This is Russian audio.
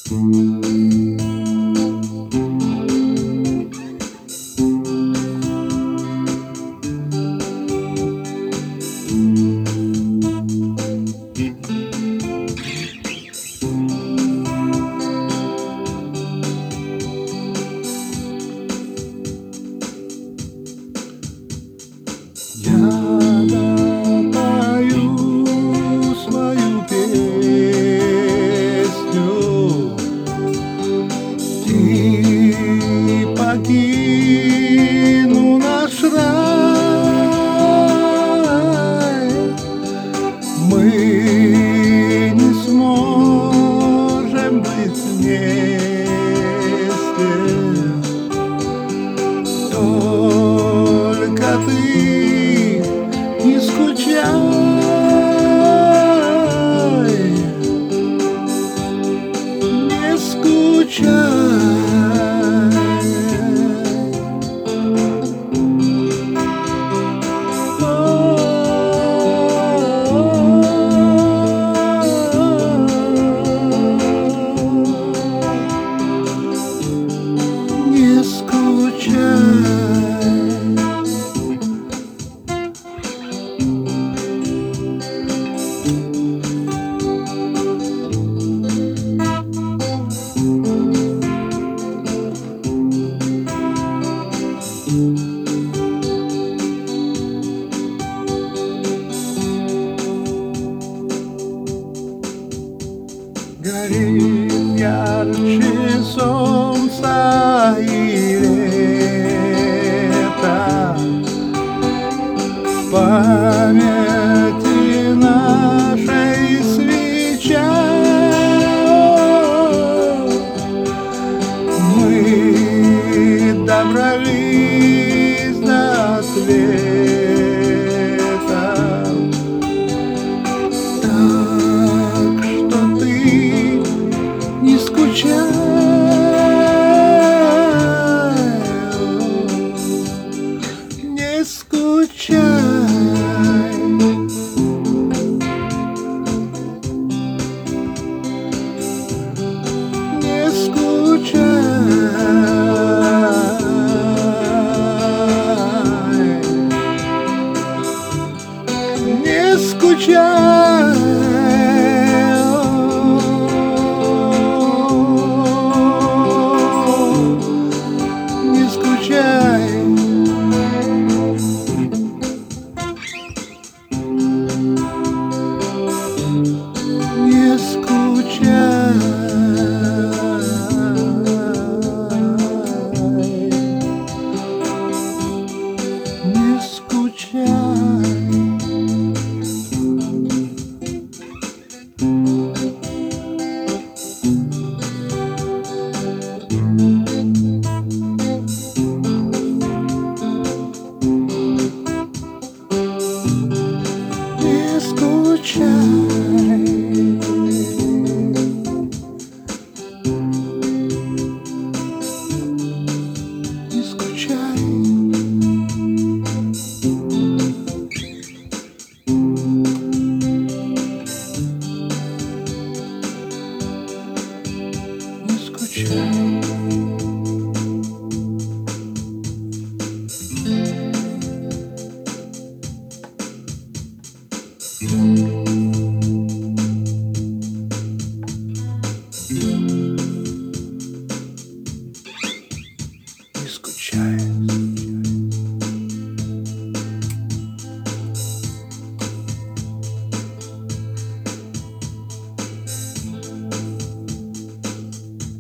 Я допою свою песню и покину наш рай. Мы не сможем быть вместе, только ты не скучай, не скучай. Не скучай. Горит ярче солнца и лето, в памяти нашей свеча. Мы добрались до света, так что ты не скучай, не скучай. Не скучай. Не скучай. Не скучай. Не скучай. Не скучай. Не скучай. Не скучай. Не скучай.